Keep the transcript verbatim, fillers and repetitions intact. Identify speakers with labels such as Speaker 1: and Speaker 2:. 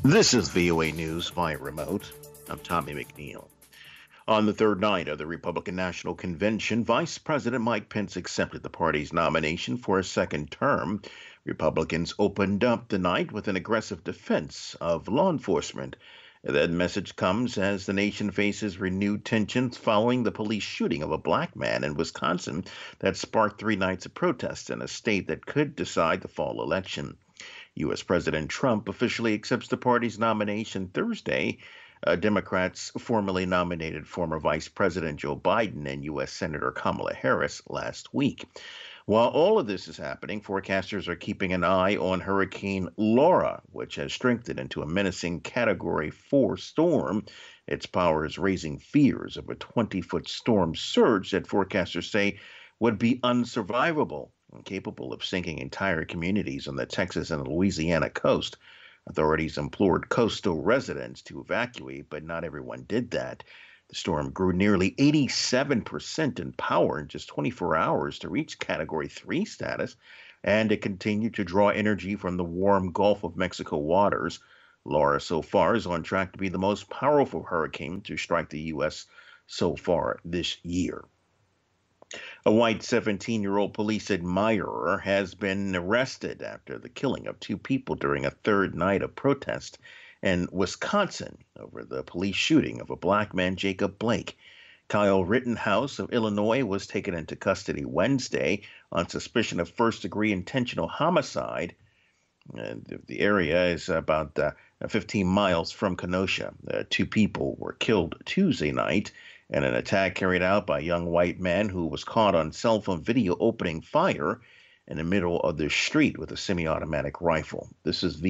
Speaker 1: This is V O A News via remote. I'm Tommy McNeil. On the third night of the Republican National Convention, Vice President Mike Pence accepted the party's nomination for a second term. Republicans opened up the night with an aggressive defense of law enforcement. That message comes as the nation faces renewed tensions following the police shooting of a black man in Wisconsin that sparked three nights of protests in a state that could decide the fall election. U S. President Trump officially accepts the party's nomination Thursday. Uh, Democrats formally nominated former Vice President Joe Biden and U S. Senator Kamala Harris last week. While all of this is happening, forecasters are keeping an eye on Hurricane Laura, which has strengthened into a menacing Category four storm. Its power is raising fears of a twenty-foot storm surge that forecasters say would be unsurvivable and capable of sinking entire communities on the Texas and Louisiana coast. Authorities implored coastal residents to evacuate, but not everyone did that. The storm grew nearly eighty-seven percent in power in just twenty-four hours to reach Category three status, and it continued to draw energy from the warm Gulf of Mexico waters. Laura so far is on track to be the most powerful hurricane to strike the U S so far this year. A white seventeen-year-old police admirer has been arrested after the killing of two people during a third night of protest in Wisconsin over the police shooting of a black man, Jacob Blake. Kyle Rittenhouse of Illinois was taken into custody Wednesday on suspicion of first-degree intentional homicide. And the area is about uh, fifteen miles from Kenosha. Uh, two people were killed Tuesday night in an attack carried out by a young white man who was caught on cell phone video opening fire in the middle of the street with a semi-automatic rifle. This is